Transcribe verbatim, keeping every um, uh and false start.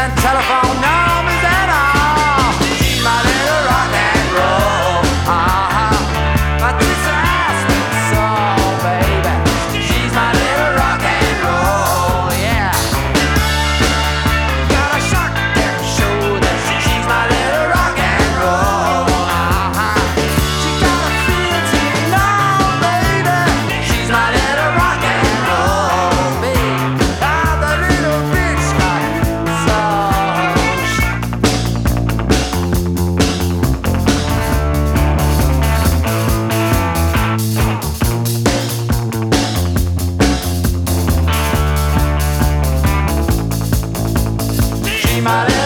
telephone numbers and all. She's my little rock and roll. Uh-huh. My twisted soul, baby. She's my little rock and roll, yeah. Got a shotgun shoulder. She's my little rock and roll. Uh-huh. She got a feel to know, baby. She's my little rock and roll, baby. Ah, the little bitch got soul. She my little